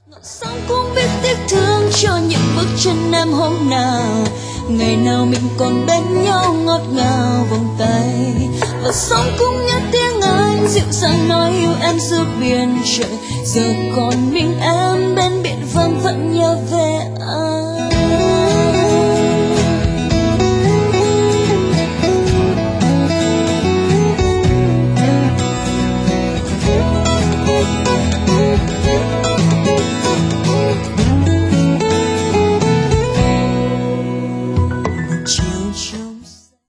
Ngọn sóng cũng biết tiếc thương cho những bước chân em hôm nào. Ngày nào mình còn bên nhau ngọt ngào vòng tay. Và sóng cũng nhớ tiếng anh dịu dàng nói yêu em giữa biển trời. Giờ còn mình em bên biển vắng vẫn nhớ về.